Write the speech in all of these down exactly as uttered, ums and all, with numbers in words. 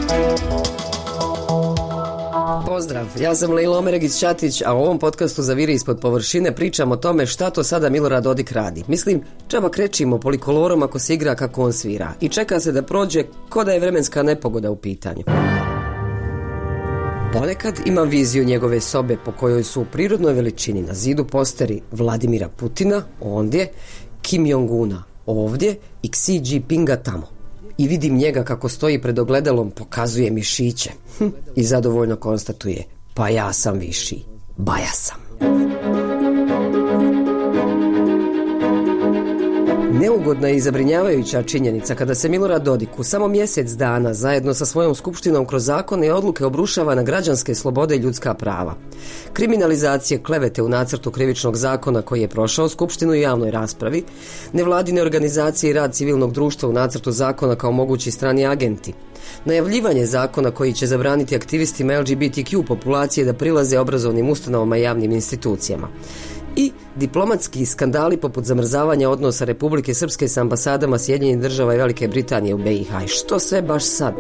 Pozdrav, ja sam Lejla Omeregić-Ćatić, a u ovom podcastu za Viri ispod površine pričam o tome šta to sada Milorad Dodik radi. Mislim, džaba krečimo polikolorom ako se igra kako on svira i čeka se da prođe ko da je vremenska nepogoda u pitanju. Ponekad imam viziju njegove sobe po kojoj su u prirodnoj veličini na zidu posteri Vladimira Putina ondje, Kim Jong-una ovdje i Xi Jinpinga tamo. I vidim njega kako stoji pred ogledalom, pokazuje mišiće hm, i zadovoljno konstatuje: pa ja sam viši, baja sam. Neugodna i zabrinjavajuća činjenica kada se Milorad Dodik u samo mjesec dana zajedno sa svojom skupštinom kroz zakone i odluke obrušava na građanske slobode i ljudska prava. Kriminalizacije klevete u nacrtu krivičnog zakona koji je prošao skupštinu i javnoj raspravi, nevladine organizacije i rad civilnog društva u nacrtu zakona kao mogući strani agenti, najavljivanje zakona koji će zabraniti aktivistima L G B T Q populacije da prilaze obrazovnim ustanovama i javnim institucijama. I diplomatski skandali poput zamrzavanja odnosa Republike Srpske s ambasadama Sjedinjenih Država i Velike Britanije u B i H. I što sve baš sad?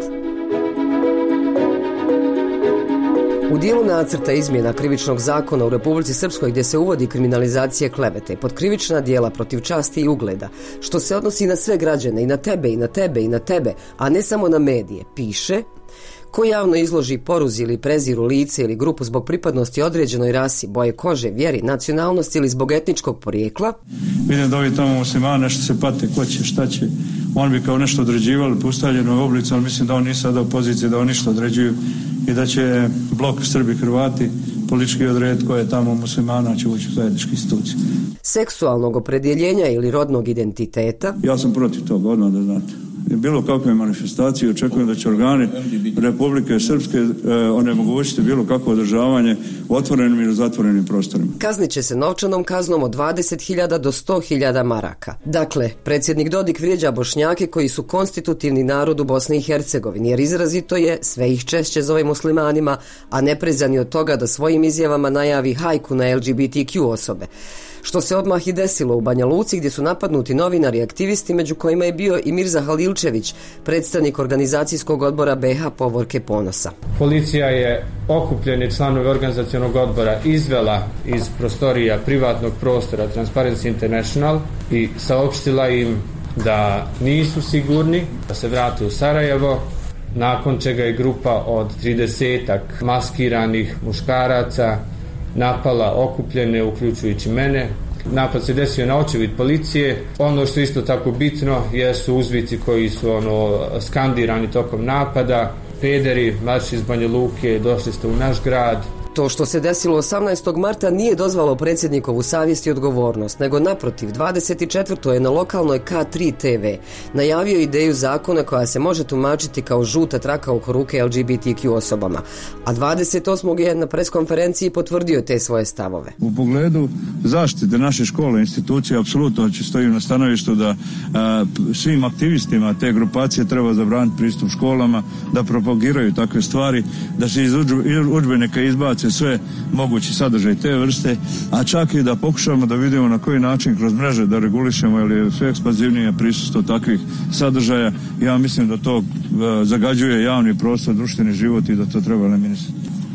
U dijelu nacrta izmjena krivičnog zakona u Republici Srpskoj gdje se uvodi kriminalizacija klevete pod krivična djela protiv časti i ugleda, što se odnosi na sve građane, i na tebe, i na tebe, i na tebe, a ne samo na medije, piše: ko javno izloži poruzi ili preziru lice ili grupu zbog pripadnosti određenoj rasi, boje kože, vjeri, nacionalnosti ili zbog etničkog porijekla. Vidim da ovi tamo muslimani nešto se pate, ko će, šta će. On bi kao nešto određivali po ustaljenoj oblici, ali mislim da on nije sada u poziciji da on ništa određuju i da će blok Srbi, Hrvati politički odrediti ko je tamo muslimana, će ući u zajedničke institucije. Seksualnog opredjeljenja ili rodnog identiteta. Ja sam protiv toga, odmah da znate. Bilo kakve manifestacije, očekujem da će organi Republike Srpske e, onemogućiti bilo kakvo održavanje u otvorenim ili zatvorenim prostorima. Kaznit će se novčanom kaznom od dvadeset hiljada do sto hiljada maraka. Dakle, predsjednik Dodik vrijeđa Bošnjake koji su konstitutivni narod u Bosni i Hercegovini, jer izrazito je, sve ih češće zove muslimanima, a ne prezani od toga da svojim izjavama najavi hajku na L G B T Q osobe. Što se odmah i desilo u Banja Luci gdje su napadnuti novinari i aktivisti, među kojima je bio i Mirza Halilčević, predstavnik organizacijskog odbora B H Povorke Ponosa. Policija je okupljene članove organizacionog odbora izvela iz prostorija privatnog prostora Transparency International i saopštila im da nisu sigurni, da se vrate u Sarajevo, nakon čega je grupa od tridesetak maskiranih muškaraca napala okupljene, uključujući mene. Napad se desio na očevid policije. Ono što je isto tako bitno jesu uzvici koji su ono skandirani tokom napada: pederi, marš iz Banja Luke, došli ste u naš grad. To što se desilo osamnaestog marta nije dozvalo predsjednikovu savjest i odgovornost, nego naprotiv, dvadeset četvrtog je na lokalnoj K tri T V najavio ideju zakona koja se može tumačiti kao žuta traka oko ruke L G B T Q osobama, a dvadeset osmog je na preskonferenciji potvrdio te svoje stavove. U pogledu zaštite naše škole, institucije, apsolutno stojim na stanovištu da a, svim aktivistima te grupacije treba zabraniti pristup školama, da propagiraju takve stvari, da se iz udžbenika izbace sve mogući sadržaj te vrste, a čak i da pokušamo da vidimo na koji način kroz mreže da regulišemo, jer je sve ekspanzivnije prisustvo takvih sadržaja. Ja mislim da to uh, zagađuje javni prostor, društveni život i da to treba eliminirati.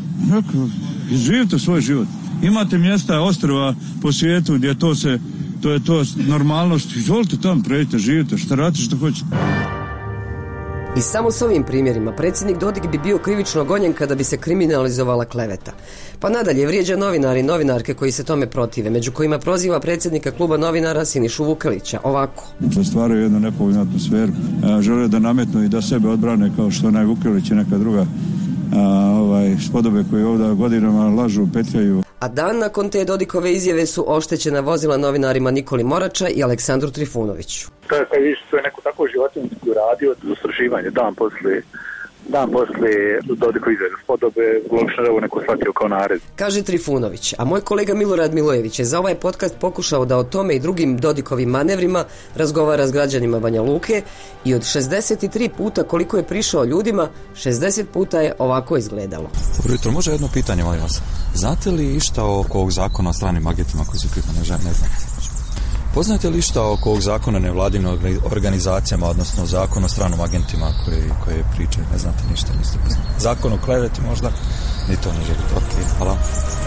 Živite svoj život. Imate mjesta, ostrva po svijetu gdje to se, to je to normalnost. Izvolite tamo, pređite, živite, šta radite, što hoćete. I samo s ovim primjerima predsjednik Dodik bi bio krivično gonjen kada bi se kriminalizovala kleveta. Pa nadalje vrijeđa novinari i novinarke koji se tome protive, među kojima proziva predsjednika kluba novinara Sinišu Vukelića ovako. Stvaraju jednu nepovoljnu atmosferu, žele da nametnu i da sebe odbrane kao što onaj Vukelić i neka druga a, ovaj, spodobe koje ovdje godinama lažu, petljaju. A dan nakon te Dodikove izjave su oštećena vozila novinarima Nikoli Morača i Aleksandru Trifunoviću. To je kad vidiš to je neko tako životinjski uradio zastrašivanje dan poslije dan poslije Dodikove izjave spodobe, uopšte da ovo neko shvatio kao nared. Kaže Trifunović, a moj kolega Milorad Milojević je za ovaj podcast pokušao da o tome i drugim Dodikovim manevrima razgovara s građanima Banja Luke i od šezdeset tri puta koliko je prišao ljudima, šezdeset puta je ovako izgledalo. Dobro jutro, može jedno pitanje, molim vas. Znate li išta oko ovog zakona o stranim agentima koji su pripadne žene? Ne znam. Poznajete li šta oko ovog zakona nevladinim organizacijama, odnosno zakon o stranom agentima koji, koje pričaju? Ne znate ništa, niste poznati. Zakon o kleveti možda? Ni to ne želite. Ok, hvala.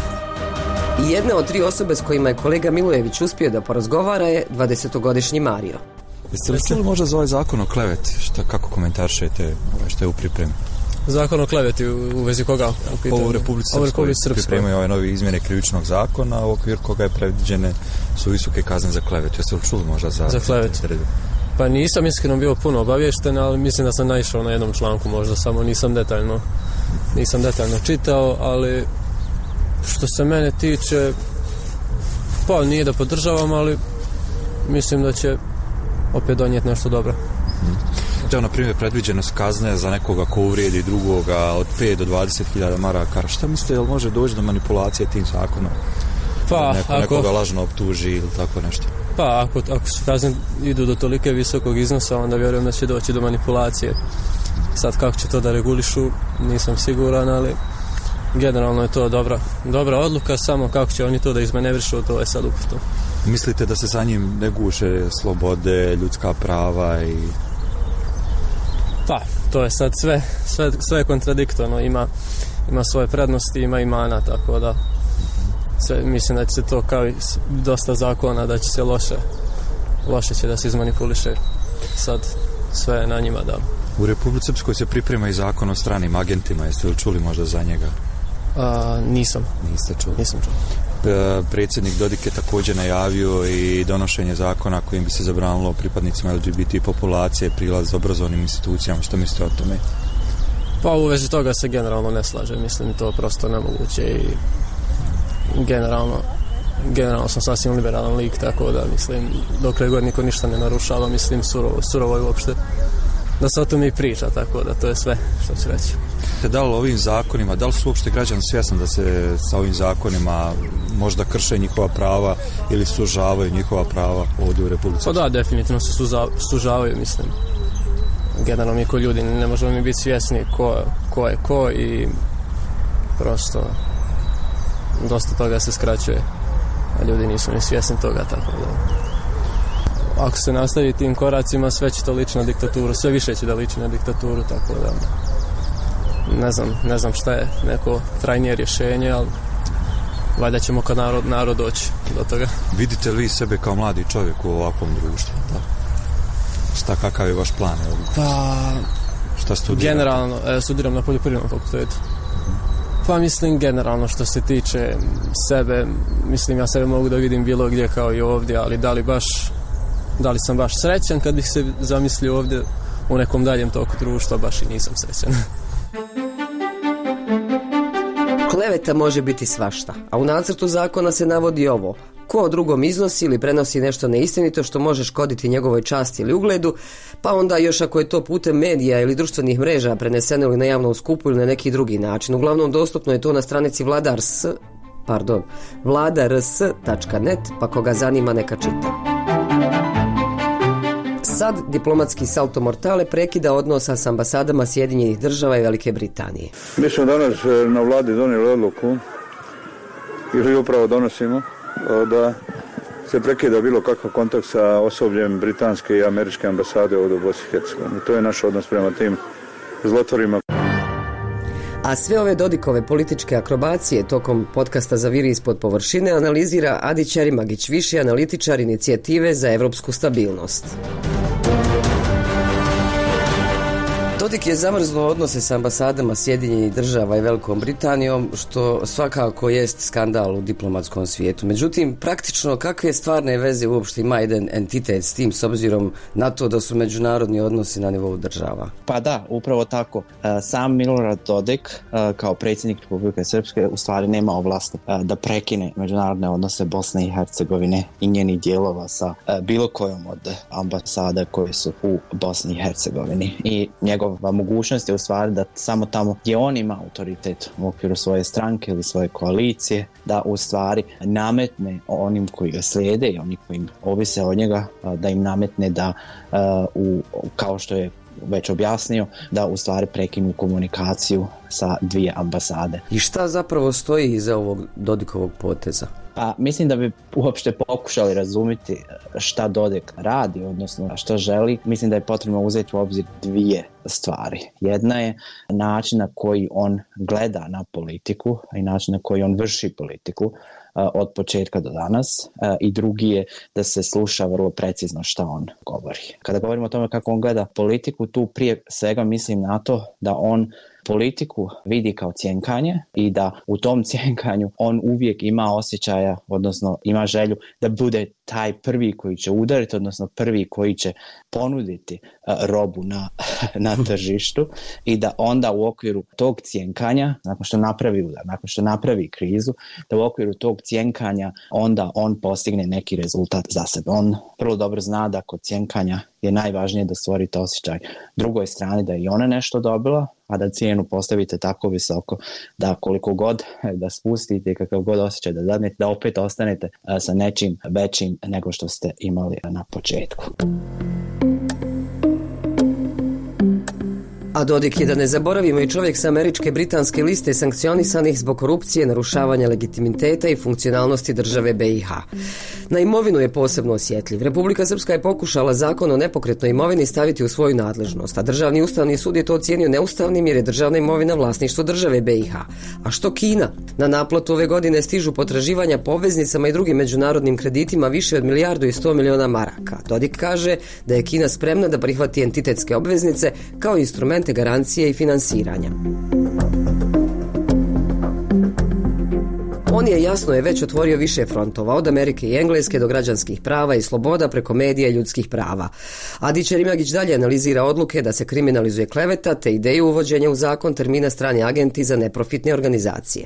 I jedna od tri osobe s kojima je kolega Milojević uspio da porazgovara je dvadesetogodišnji Mario. Jeste li čuli možda za ovaj zakon o kleveti? Šta, kako komentaršete što je u pripremi? Zakon o kleveti u, u vezi koga? U Ovo u Republici Srpskoj pripremaju ove nove izmjene krivičnog zakona, u okviru koga je predviđene su visoke kazne za klevetu. Jeste li čuli možda za, za klevetu? Pa nisam iskreno bio puno obavješten, ali mislim da sam naišao na jednom članku možda, samo nisam detaljno, nisam detaljno čitao, ali što se mene tiče, pa nije da podržavam, ali mislim da će opet donijeti nešto dobro. Evo, na primjer, predviđene su kazne za nekoga ko uvrijedi drugoga od pet do dvadeset hiljada maraka. Šta mislite, jel može doći do manipulacije tim zakonom? Pa, Neko, ako, nekoga lažno optuži ili tako nešto? Pa, ako, ako su kazne idu do tolike visokog iznosa, onda vjerujem da će doći do manipulacije. Sad kako će to da regulišu, nisam siguran, ali generalno je to dobra, dobra odluka, samo kako će oni to da izmanevrišu, to je sad uputno. Mislite da se sa njim ne guše slobode, ljudska prava i... Pa, to je sad sve, sve, sve je kontradiktorno, ima, ima svoje prednosti, ima i mana, tako da sve, mislim da će se to kao i dosta zakona, da će se loše, loše će da se izmanipuliše. Sad sve je na njima da... U Republici Srpskoj se priprema i zakon o stranim agentima, jeste li čuli možda za njega? A, nisam. Niste čuli? Nisam čuli. Predsjednik Dodik je također najavio i donošenje zakona kojim bi se zabranilo pripadnicima L G B T populacije prilaz obrazovnim institucijama. Što mislite o tome? Pa u vezi toga se generalno ne slaže. Mislim to prosto nemoguće i generalno generalno sam sasvim liberalan lik, tako da mislim dokle god niko ništa ne narušava, mislim surovo, surovo je uopšte da se o tome i priča, tako da to je sve što ću reći. Da li ovim zakonima, da li su uopšte građani svjesni da se sa ovim zakonima možda krše njihova prava ili sužavaju njihova prava ovdje u Republici? Pa da, definitivno se suza, sužavaju, mislim. Generalno mi ko ljudi ne možemo mi biti svjesni ko, ko je ko i prosto dosta toga se skraćuje, a ljudi nisu ni svjesni toga, tako da... Ako se nastavi tim koracima, sve će to liči na diktaturu, sve više će da liči na diktaturu, tako da ne znam, ne znam šta je neko trajnije rješenje, ali valjda ćemo kao narod, narod doći do toga. Vidite li sebe kao mladi čovjek u ovakvom društvu? Da. Šta, kakav je vaš plan? Pa, šta studirate? Generalno, e, studiram na poljoprivrednom fakultetu. Pa mislim generalno što se tiče sebe, mislim ja sebe mogu da vidim bilo gdje kao i ovdje, ali da li baš Da li sam baš srećan kad bih se zamislio ovdje u nekom daljem toku društva, baš i nisam srećan. Kleveta može biti svašta, a u nacrtu zakona se navodi ovo: ko o drugom iznosi ili prenosi nešto neistinito što može škoditi njegovoj časti ili ugledu, pa onda još ako je to putem medija ili društvenih mreža preneseno ili na javnom skupu ili na neki drugi način. Uglavnom dostupno je to na stranici vladars, pardon, vladars tačka net, pa koga zanima neka čita. Sad diplomatski salto mortale prekida odnosa s ambasadama Sjedinjenih država i Velike Britanije. Mi smo danas na vladi donijeli odluku, ili upravo donosimo, da se prekida bilo kakav kontakt sa osobljem britanske i američke ambasade ovdje u Bosni i Hercegovini. To je naš odnos prema tim zlotvorima. A sve ove Dodikove političke akrobacije tokom podcasta Zaviri ispod površine analizira Adi Ćerimagić, viši analitičar inicijative za evropsku stabilnost. Dodik je zamrznuo odnose s ambasadama Sjedinjenih država i Velikom Britanijom, što svakako jest skandal u diplomatskom svijetu. Međutim, praktično kakve stvarne veze uopšte ima jedan entitet s tim, s obzirom na to da su međunarodni odnosi na nivou država? Pa da, upravo tako. Sam Milorad Dodik kao predsjednik Republike Srpske u stvari nema ovlasti da prekine međunarodne odnose Bosne i Hercegovine i njenih dijelova sa bilo kojom od ambasada koje su u Bosni i Hercegovini. I njegov mogućnost je u stvari da samo tamo gdje on ima autoritet u okviru svoje stranke ili svoje koalicije, da u stvari nametne onim koji ga slijede i oni koji ovise od njega, da im nametne da u, kao što je već objasnio, da u stvari prekinu komunikaciju sa dvije ambasade. I šta zapravo stoji iza ovog Dodikovog poteza? Pa mislim da bi uopšte pokušali razumjeti šta Dodik radi, odnosno šta želi. Mislim da je potrebno uzeti u obzir dvije stvari. Jedna je način na koji on gleda na politiku i način na koji on vrši politiku od početka do danas, i drugi je da se sluša vrlo precizno šta on govori. Kada govorimo o tome kako on gleda politiku, tu prije svega mislim na to da on politiku vidi kao cjenkanje i da u tom cjenkanju on uvijek ima osjećaja, odnosno ima želju da bude taj prvi koji će udariti, odnosno prvi koji će ponuditi uh, robu na, na tržištu, i da onda u okviru tog cjenkanja, nakon što napravi udar, nakon što napravi krizu, da u okviru tog cjenkanja onda on postigne neki rezultat za sebe. On vrlo dobro zna da kod cjenkanja je najvažnije da stvorite osjećaj drugoj strani da je i ona nešto dobila, a da cijenu postavite tako visoko da koliko god da spustite, kakav god osjećaj da dadnete, da opet ostanete sa nečim većim nego što ste imali na početku. A Dodik je, da ne zaboravimo, i čovjek sa američke britanske liste sankcionisanih zbog korupcije, narušavanja legitimiteta i funkcionalnosti države B i H. Na imovinu je posebno osjetljiv. Republika Srpska je pokušala zakon o nepokretnoj imovini staviti u svoju nadležnost, a Državni ustavni sud je to ocijenio neustavnim jer je državna imovina vlasništvo države B i H. A što Kina? Na naplatu ove godine stižu potraživanja po obveznicama i drugim međunarodnim kreditima više od milijardu i sto miliona maraka. Dodik kaže da je Kina spremna da prihvati entitetske obveznice kao instrumente garancije i finansiranja. On je, jasno je, već otvorio više frontova, od Amerike i Engleske do građanskih prava i sloboda preko medija i ljudskih prava. Adi Čerimagić dalje analizira odluke da se kriminalizuje kleveta te ideju uvođenja u zakon termina strani agenti za neprofitne organizacije.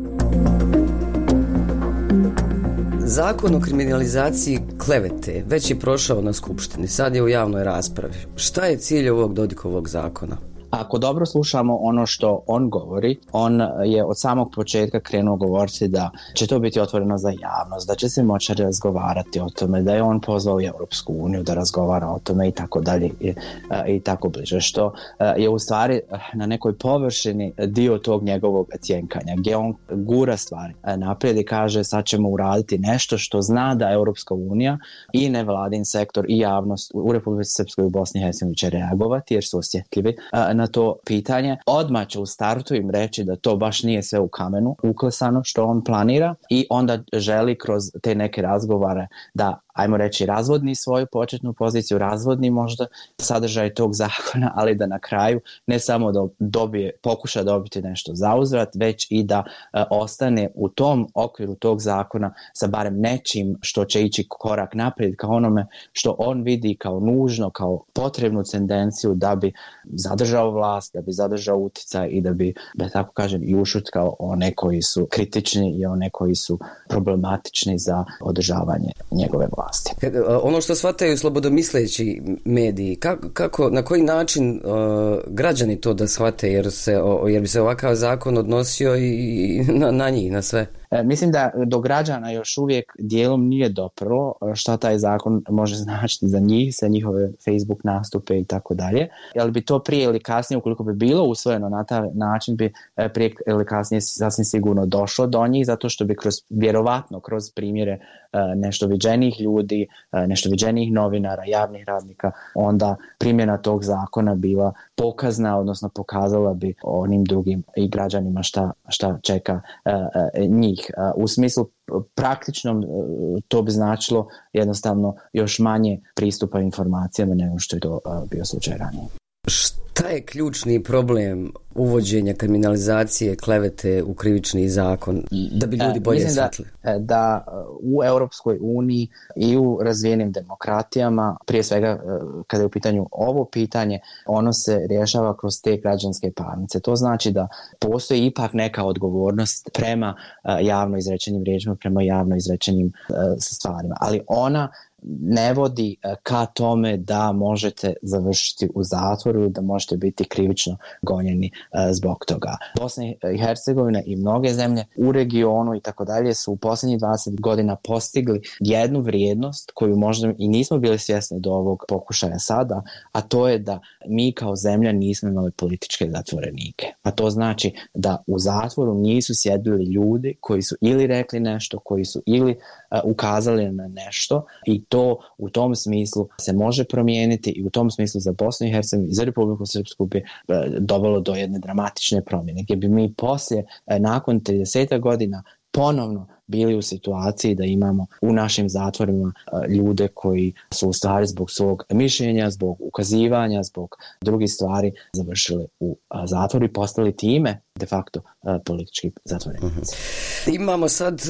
Zakon o kriminalizaciji klevete već je prošao na skupštini, sad je u javnoj raspravi. Šta je cilj ovog Dodikovog zakona? Ako dobro slušamo ono što on govori, on je od samog početka krenuo govoriti da će to biti otvoreno za javnost, da će se moći razgovarati o tome, da je on pozvao i Europsku uniju da razgovara o tome i tako dalje i, i tako bliže, što je u stvari na nekoj površini dio tog njegovog cjenkanja, gdje on gura stvari naprijed i kaže sad ćemo uraditi nešto što zna da Europska unija i nevladin sektor i javnost u Republici Srpskoj i u Bosni i Hercegovini će reagovati jer su osjetljivi na to pitanje. Odmah će u startu im reći da to baš nije sve u kamenu uklesano što on planira, i onda želi kroz te neke razgovore da, ajmo reći, razvodni svoju početnu poziciju, razvodni možda sadržaj tog zakona, ali da na kraju ne samo da dobije, pokuša dobiti nešto zauzvrat, već i da e, ostane u tom okviru tog zakona sa barem nečim što će ići korak naprijed ka onome što on vidi kao nužno, kao potrebnu tendenciju da bi zadržao vlast, da bi zadržao utjecaj i da bi, da tako kažem, i ušutkao one koji su kritični i one koji su problematični za održavanje njegove vlasti. Ono što shvataju slobodomisleći mediji, kako, kako na koji način uh, građani to da shvate, jer, se, o, jer bi se ovakav zakon odnosio i na, na njih, na sve? E, mislim da do građana još uvijek dijelom nije doprlo šta taj zakon može značiti za njih, za njihove Facebook nastupe i tako dalje. Jel bi to prije ili kasnije, ukoliko bi bilo usvojeno na taj način, bi prije ili kasnije sasvim sigurno došlo do njih, zato što bi kroz, vjerovatno kroz primjere nešto viđenijih ljudi, nešto viđenijih novinara, javnih radnika, onda primjena tog zakona bila pokazna, odnosno pokazala bi onim drugim i građanima šta, šta čeka njih. U smislu praktičnom to bi značilo jednostavno još manje pristupa informacijama nego što je to bio slučaj ranije. Šta je ključni problem uvođenja kriminalizacije klevete u krivični zakon, da bi ljudi bolje shvatili? Da, da u Europskoj uniji i u razvijenim demokratijama, prije svega kada je u pitanju ovo pitanje, ono se rješava kroz te građanske parnice. To znači da postoji ipak neka odgovornost prema javno izrečenim riječima, prema javno izrečenim stvarima, ali ona ne vodi ka tome da možete završiti u zatvoru, da možete biti krivično gonjeni zbog toga. Bosna i Hercegovina i mnoge zemlje u regionu i tako dalje su u posljednjih dvadeset godina postigli jednu vrijednost koju možda i nismo bili svjesni do ovog pokušaja sada, a to je da mi kao zemlja nismo imali političke zatvorenike. A to znači da u zatvoru nisu sjedili ljudi koji su ili rekli nešto, koji su ili uh, ukazali na nešto, i to u tom smislu se može promijeniti, i u tom smislu za Bosnu i Hercegovinu i za Republiku Srpsku bi uh, dovelo do jedne dramatične promjene, gdje bi mi poslije, uh, nakon trideset godina ponovno bili u situaciji da imamo u našim zatvorima ljude koji su u stvari zbog svog mišljenja, zbog ukazivanja, zbog drugih stvari završili u zatvoru i postali time de facto politički zatvorenici. Uh-huh. Imamo sad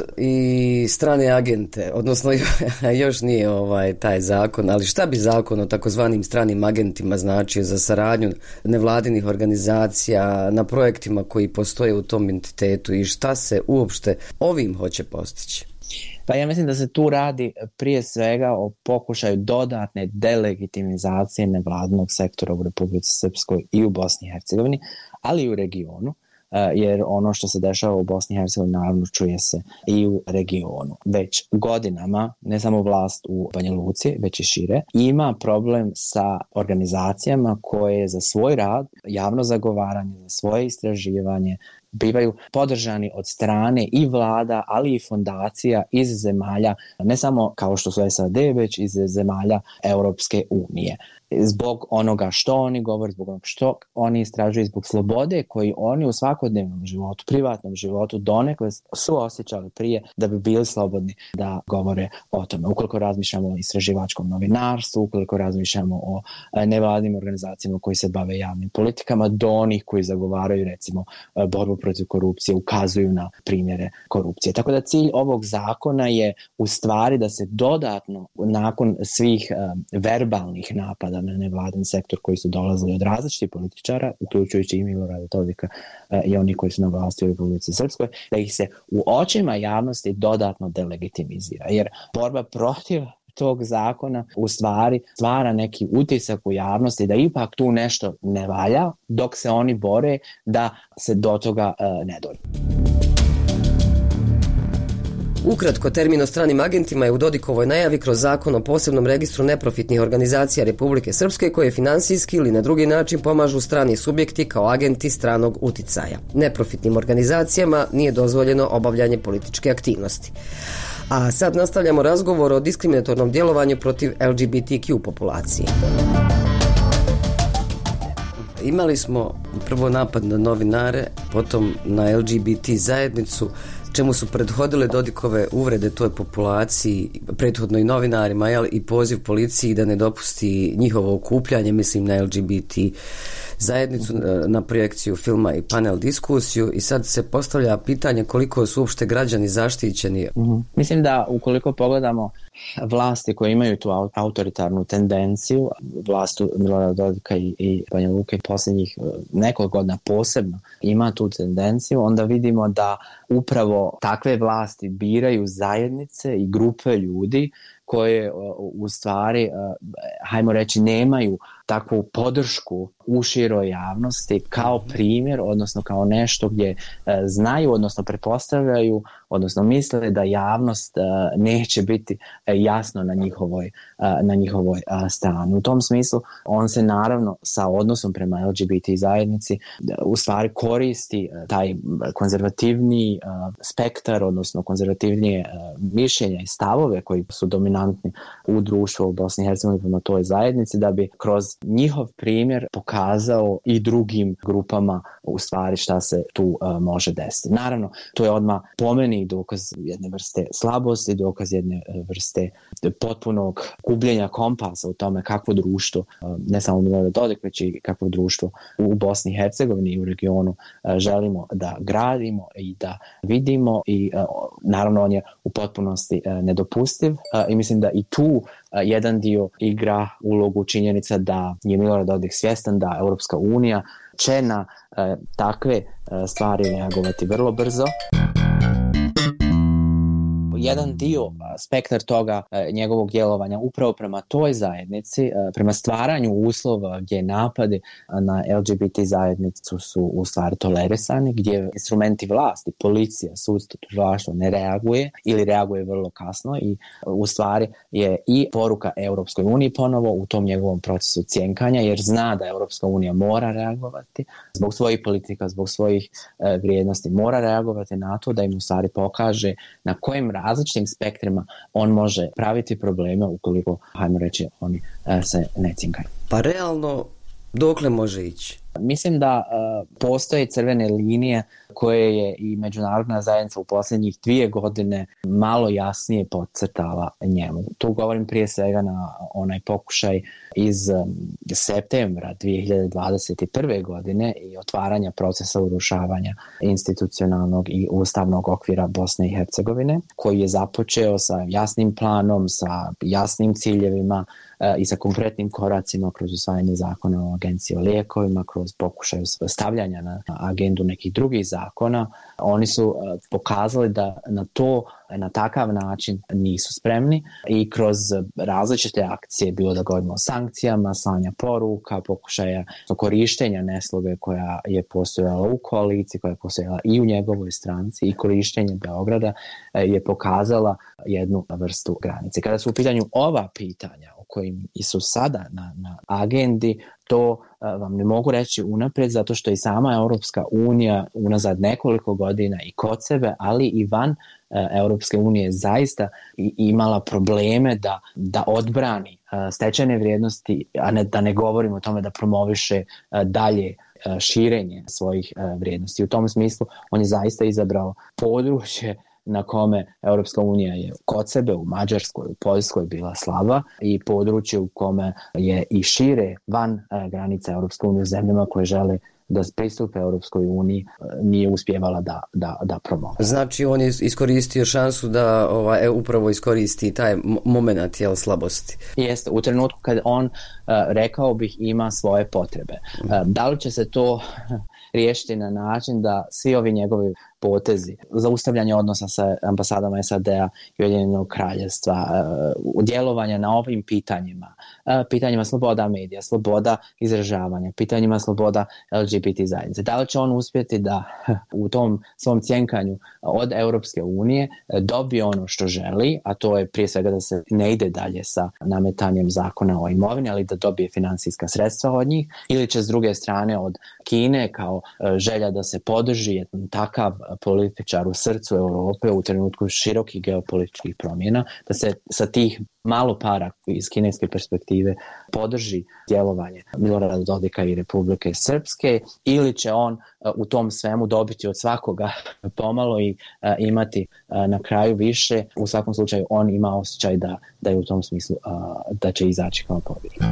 i strane agente, odnosno još nije ovaj taj zakon, ali šta bi zakon o takozvanim stranim agentima značio za saradnju nevladinih organizacija na projektima koji postoje u tom entitetu i šta se uopšte ovim hoće postići? Pa ja mislim da se tu radi prije svega o pokušaju dodatne delegitimizacije nevladinog sektora u Republici Srpskoj i u Bosni i Hercegovini, ali i u regionu, jer ono što se dešava u Bosni i Hercegovini naravno čuje se i u regionu. Već godinama, ne samo vlast u Banja Luci, već i šire, ima problem sa organizacijama koje za svoj rad, javno zagovaranje, za svoje istraživanje bivaju podržani od strane i vlada, ali i fondacija iz zemalja, ne samo kao što su S A D, već iz zemalja Europske unije. Zbog onoga što oni govore, zbog onoga što oni istražuju, zbog slobode koji oni u svakodnevnom životu, privatnom životu donekle su osjećali prije da bi bili slobodni da govore o tome. Ukoliko razmišljamo o istraživačkom novinarstvu, ukoliko razmišljamo o nevladnim organizacijama koji se bave javnim politikama, do onih koji zagovaraju recimo borbu protiv korupcije, ukazuju na primjere korupcije. Tako da cilj ovog zakona je u stvari da se dodatno, nakon svih um, verbalnih napada na nevladin sektor koji su dolazili od različitih političara, uključujući i Milorada Dodika uh, i oni koji su na vlasti u Republici Srpskoj, da ih se u očima javnosti dodatno delegitimizira. Jer borba protiv tog zakona u stvari stvara neki utisak u javnosti da ipak tu nešto ne valja, dok se oni bore da se do toga uh, ne dođe. Ukratko, termin o stranim agentima je u Dodikovoj najavi kroz zakon o posebnom registru neprofitnih organizacija Republike Srpske koje finansijski ili na drugi način pomažu strani subjekti kao agenti stranog uticaja. Neprofitnim organizacijama nije dozvoljeno obavljanje političke aktivnosti. A sad nastavljamo razgovor o diskriminatornom djelovanju protiv L G B T Q populacije. Imali smo prvo napad na novinare, potom na L G B T zajednicu, čemu su prethodile Dodikove uvrede toj populaciji, prethodno i novinarima, jel, i poziv policiji da ne dopusti njihovo okupljanje, mislim na L G B T zajednicu, na projekciju filma i panel diskusiju, i sad se postavlja pitanje koliko su uopšte građani zaštićeni. Mm-hmm. Mislim da ukoliko pogledamo vlasti koje imaju tu autoritarnu tendenciju, vlastu Milorada Dodika i, i Banja Luke posljednjih nekoliko godina posebno ima tu tendenciju, onda vidimo da upravo takve vlasti biraju zajednice i grupe ljudi koje u stvari, hajmo reći, nemaju takvu podršku u široj javnosti kao primjer, odnosno kao nešto gdje znaju, odnosno pretpostavljaju, odnosno misle da javnost neće biti jasno na njihovoj, na njihovoj strani. U tom smislu on se naravno sa odnosom prema L G B T zajednici u stvari koristi taj konzervativni spektar, odnosno konzervativnije mišljenja i stavove koji su dominantni u društvu u Bosni i Hercegovini prema toj zajednici, da bi kroz njihov primjer pokazao i drugim grupama u stvari šta se tu uh, može desiti. Naravno, to je odmah po meni dokaz jedne vrste slabosti, dokaz jedne vrste potpunog gubljenja kompasa u tome kakvo društvo, uh, ne samo Milorad Dodik, već i kakvo društvo u Bosni i Hercegovini i u regionu uh, želimo da gradimo i da vidimo, i uh, naravno on je u potpunosti uh, nedopustiv uh, i mislim da i tu uh, jedan dio igra ulogu činjenica da je Milorad Dodik svjestan da Europska unija će na uh, takve uh, stvari reagovati vrlo brzo. jedan dio, spektar toga njegovog djelovanja upravo prema toj zajednici, prema stvaranju uslova gdje napadi na L G B T zajednicu su u stvari tolerisani, gdje instrumenti vlasti, policija, sudstvo, tužilaštvo ne reaguje ili reaguje vrlo kasno i u stvari je i poruka Europskoj uniji ponovo u tom njegovom procesu cjenkanja, jer zna da Europska unija mora reagovati zbog svojih politika, zbog svojih e, vrijednosti, mora reagovati na to da im u stvari pokaže na kojim različitim spektrima on može praviti probleme ukoliko, hajmo reći, oni e, se ne cjenkaju. Pa realno, dokle može ići? Mislim da uh, postoje crvene linije koje je i međunarodna zajednica u posljednjih dvije godine malo jasnije podcrtala njemu. Tu govorim prije svega na onaj pokušaj iz um, septembra dvije hiljade dvadeset prve godine i otvaranja procesa urušavanja institucionalnog i ustavnog okvira Bosne i Hercegovine, koji je započeo sa jasnim planom, sa jasnim ciljevima uh, i sa konkretnim koracima kroz usvajanje zakona o agenciji o lijekovima, kroz pokušaju stavljanja na agendu nekih drugih zakona. Oni su pokazali da na to, na takav način nisu spremni i kroz različite akcije, bilo da govorimo o sankcijama, slanja poruka, pokušaja korištenja nesloge koja je postojala u koaliciji, koja je postojala i u njegovoj stranci i korištenje Beograda je pokazala jednu vrstu granice. Kada su u pitanju ova pitanja o kojim su sada na, na agendi, to vam ne mogu reći unaprijed zato što i sama Europska unija unazad nekoliko godina i kod sebe, ali i van Europske unije zaista imala probleme da, da odbrani stečajne vrijednosti, a ne, da ne govorimo o tome da promoviše dalje širenje svojih vrijednosti. U tom smislu on je zaista izabrao područje na kome Europska unija je kod sebe u Mađarskoj, u Poljskoj bila slaba i područje u kome je i šire van granica Europske unije u zemljama koje žele da pristupe Europskoj uniji nije uspjevala da, da, da promovi. Znači on je iskoristio šansu da ovaj, upravo iskoristi taj moment jel, slabosti. Jeste, u trenutku kad on, uh, rekao bih, ima svoje potrebe. Uh, da li će se to riješiti na način da svi ovi njegovi potezi, zaustavljanje odnosa sa ambasadama S A D-a i Ujedinjenog kraljevstva, uh, djelovanja na ovim pitanjima, uh, pitanjima sloboda medija, sloboda izražavanja, pitanjima sloboda L G B T zajednice. Da li će on uspjeti da u tom svom cjenkanju od Europske unije dobije ono što želi, a to je prije svega da se ne ide dalje sa nametanjem zakona o imovini, ali da dobije financijska sredstva od njih, ili će s druge strane od Kine kao želja da se podrži jedan takav političar u srcu Europe u trenutku širokih geopolitičkih promjena, da se sa tih malo para iz kineske perspektive podrži djelovanje Milorada Dodika i Republike Srpske, ili će on u tom svemu dobiti od svakoga pomalo i a, imati a, na kraju više. U svakom slučaju on ima osjećaj da, da je u tom smislu a, da će izaći kao pobjednik.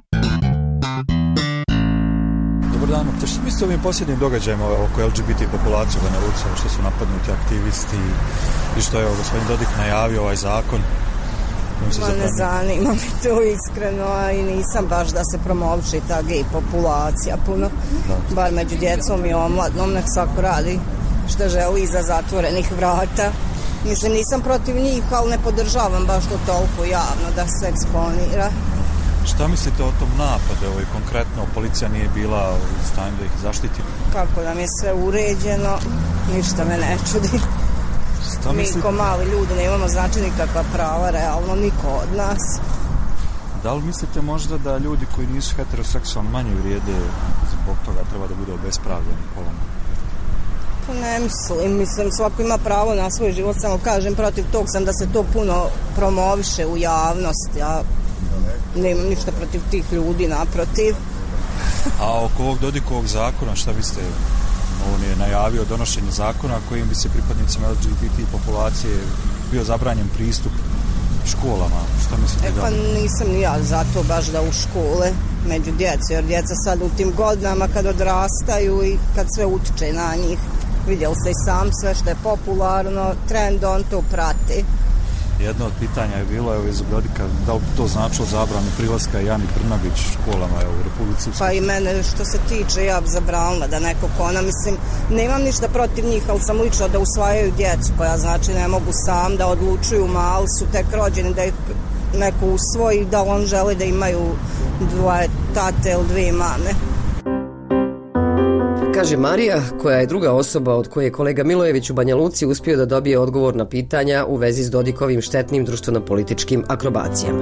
Dobar dan, te što mislite o ovim posljednjim događajima oko L G B T populacije na ulicama, što su napadnuti aktivisti i što je gospodin Dodik najavio ovaj zakon? Ma ne zanima mi to iskreno, a i nisam baš da se promoviše ta gej populacija puno, da. Bar među djecom i omladnom, nek svako radi što želi iza zatvorenih vrata. Mislim, nisam protiv njih, ali ne podržavam baš to toliko javno da se eksponira. Šta mislite o tom napadu? Ovo je konkretno, policija nije bila u stanju da ih zaštiti? Kako nam je sve uređeno, ništa me ne čudi. Šta mi misli... ko mali ljudi ne imamo znači nikakva prava, realno niko od nas. Da li mislite možda da ljudi koji nisu heteroseksualni manje vrijede zbog toga treba da bude obespravljeni polom? Pa ne mislim, mislim svako ima pravo na svoj život, samo kažem protiv tog sam da se to puno promoviše u javnosti, a nemam ništa protiv tih ljudi, naprotiv. A oko ovog Dodikovog zakona, šta biste, on je najavio donošenje zakona kojim bi se pripadnicima L G B T populacije bio zabranjen pristup školama, šta mislite? E pa da... nisam ni ja zato baš da u škole među djece, jer djeca sad u tim godinama kad odrastaju i kad sve utiče na njih, vidjeli se i sam sve što je popularno, trend, on to prati. Jedno od pitanja je bilo, evo iz Dodika, da li to značilo zabranu prilaska Jani Brnabić školama evo, u Republici Srpskoj? Pa i mene što se tiče, ja bi zabranila da neko kona, mislim, nemam ništa protiv njih, ali sam lično da usvajaju djecu, koja znači ne mogu sam da odlučuju, mali su tek rođeni, da ih neko usvoji, da on želi da imaju dvoje tate ili dvije mame. Kaže Marija, koja je druga osoba od koje je kolega Milojević u Banja Luci uspio da dobije odgovor na pitanja u vezi s Dodikovim štetnim društveno-političkim akrobacijama.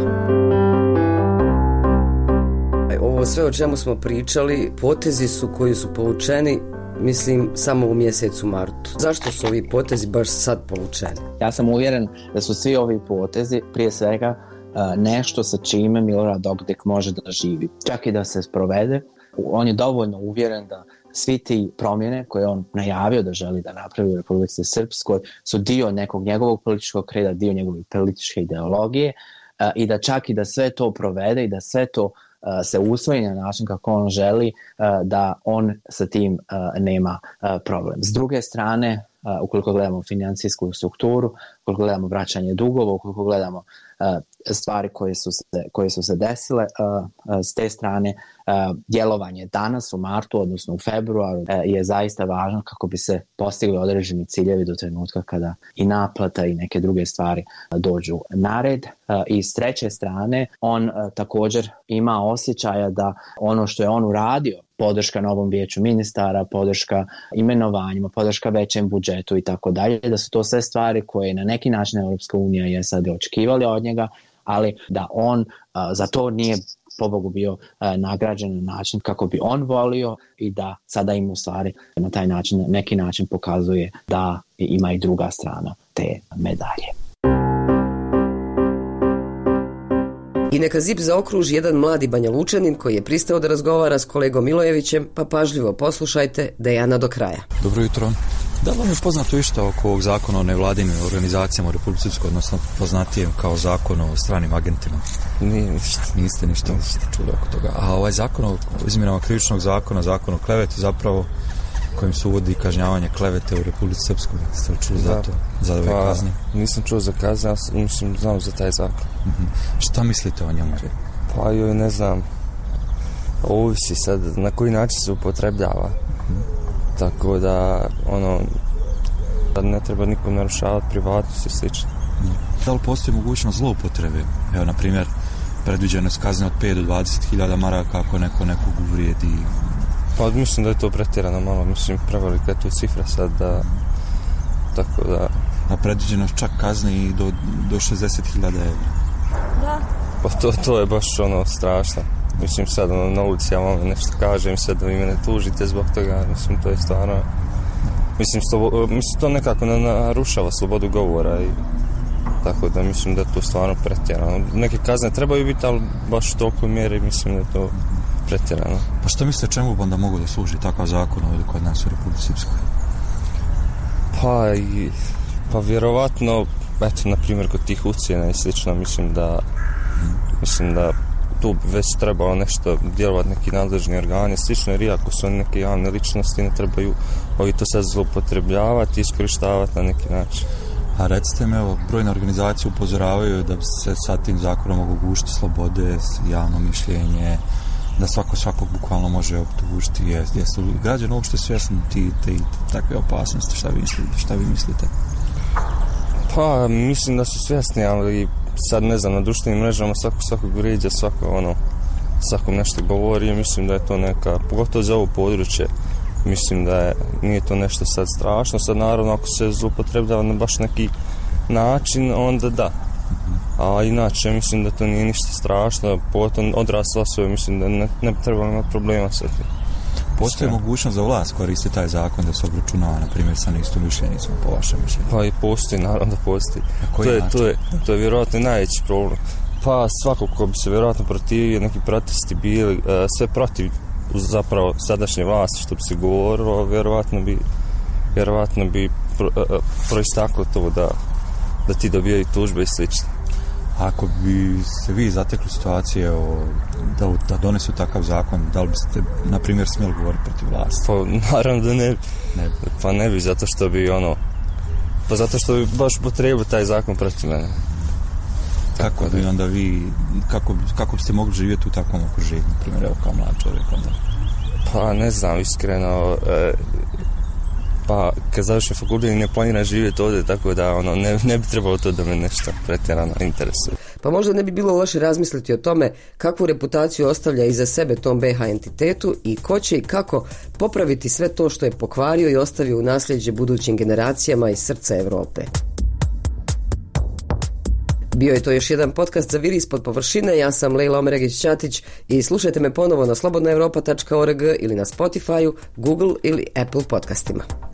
Ovo sve o čemu smo pričali, potezi su koji su povučeni, mislim, samo u mjesecu martu. Zašto su ovi potezi baš sad povučeni? Ja sam uvjeren da su svi ovi potezi, prije svega, nešto sa čime Milorad Dodik može da živi. Čak i da se sprovede, on je dovoljno uvjeren da svi ti promjene koje on najavio da želi da napravi u Republici Srpskoj su dio nekog njegovog političkog kreda, dio njegove političke ideologije i da čak i da sve to provede i da sve to se usvoji na način kako on želi, da on sa tim nema problem. S druge strane, ukoliko gledamo financijsku strukturu, ukoliko gledamo vraćanje dugova, ukoliko gledamo stvari koje su se, koje su se desile s te strane, djelovanje danas u martu, odnosno u februaru, je zaista važno kako bi se postigli određeni ciljevi do trenutka kada i naplata i neke druge stvari dođu na red. I s treće strane, on također ima osjećaja da ono što je on uradio, podrška novom vijeću ministara, podrška imenovanjima, podrška većem budžetu i tako dalje, da su to sve stvari koje na neki način Europska unija je sad očekivali od njega, ali da on a, za to nije pobogu bio a, nagrađen na način kako bi on volio i da sada im u stvari na taj način, na neki način pokazuje da ima i druga strana te medalje. I neka zip zaokruži jedan mladi Banja Lučanin koji je pristao da razgovara s kolegom Milojevićem, pa pažljivo poslušajte Dejana do kraja. Dobro jutro. Da li vam je poznato išta oko ovog zakona o nevladinim organizacijama u Republici Srpskoj, odnosno poznatijem kao zakon o stranim agentima? Nije ništa. Niste ništa, ništa čuli oko toga. A ovaj zakon o izmjenama krivičnog zakona, zakon o kleveti zapravo kojim se uvodi kažnjavanje klevete u Republici Srpskoj. Ste li čuli za to? Za ove pa, kazne? Nisam čuo za kazne, ali nisam znao za taj zakon. Mm-hmm. Šta mislite o njemu? Pa joj, ne znam. Ovisi sad na koji način se upotrebljava. Mm-hmm. Tako da, ono, da ne treba nikom narušavati privatnost i slično. Mm. Da li postoji mogućnost zloupotrebe? Evo, na primjer, predviđene su kazne od pet do dvadeset hiljada maraka ako neko nekog uvrijedi. Pa mislim da je to pretjerano malo, mislim prevelika je tu cifra sad da, tako da... A predviđeno čak kazni i do, do šezdeset hiljada evra. Da. Pa to, to je baš ono strašno. Mislim sad ono, na ulici ja vam nešto kažem sad da vi mene tužite zbog toga, mislim to je stvarno... Mislim, slobo, mislim to nekako narušava slobodu govora i tako da mislim da je to stvarno pretjerano. Neke kazne trebaju biti, ali baš u tolikoj mjeri mislim da je to pretjerano. Pa što mislite čemu onda mogu da služi takav zakon ovdje kod nas u Republici Srpskoj? Pa i pa vjerovatno, eto, na primjer kod tih ucjena i slično, mislim da hmm. mislim da tu već trebalo nešto djelovati neki nadležni organi, slično, jer iako su neke javne ličnosti ne trebaju ovi to sad zloupotrebljavati i iskorištavati na neki način. A recite me, evo, brojne organizacije upozoravaju da se sad tim zakonom mogu gušiti slobode, javno mišljenje, da svako svakog bukvalno može optužiti. Jesu li građani uopšte svjesni ti, ti takve opasnosti? Šta vi mislite? Šta vi mislite? Pa, mislim da su svjesni, ali sad ne znam, na društvenim mrežama svako svakog vrijeđa, svako ono, svakom nešto govori, mislim da je to neka, pogotovo za ovo područje, mislim da je, nije to nešto sad strašno, sad naravno ako se zloupotrebljava na baš neki način, onda da. A inače mislim da to nije ništa strašno, potom odrasla osoba, mislim da ne, ne bi trebalo imati problema sa tim. Postoji mogućnost za vlast koristi taj zakon da se obračunava, na primjer, sa neistomišljenicima, po vašem mišljenju? Pa i postoji, naravno da postoji. To je, to, je, to je vjerojatno najveći problem. Pa svako ko bi se vjerojatno protivio, neki protesti bili, sve protiv zapravo sadašnje vlasti, što bi se govorilo, vjerojatno bi, vjerojatno bi pro, proistaklo to da, da ti dobijaju tužbe i slično. Ako bi se vi zatekli situacije o, da, da donesu takav zakon, da li biste, na primjer, smjeli govoriti protiv vlasti? Pa naravno da ne bi. Ne bi. Pa ne bi, zato što bi ono... Pa zato što bi baš potrebao taj zakon protiv mene. Kako bi onda vi, kako, kako biste mogli živjeti u takvom okruženju, na primjer, evo kao mlad čovjek onda? Pa ne znam, iskreno, e, pa kad završim fakultet ne planiram živjeti ovdje, tako da ono, ne, ne bi trebalo to da me nešto pretjerano interesuje. Pa možda ne bi bilo loše razmisliti o tome kakvu reputaciju ostavlja iza sebe tom be ha entitetu i ko će i kako popraviti sve to što je pokvario i ostavio u nasljeđe budućim generacijama iz srca Europe. Bio je to još jedan podcast za Viri ispod površine, ja sam Lejla Omeregić-Ćatić i slušajte me ponovo na slobodna europa tačka org ili na Spotify, Google ili Apple podcastima.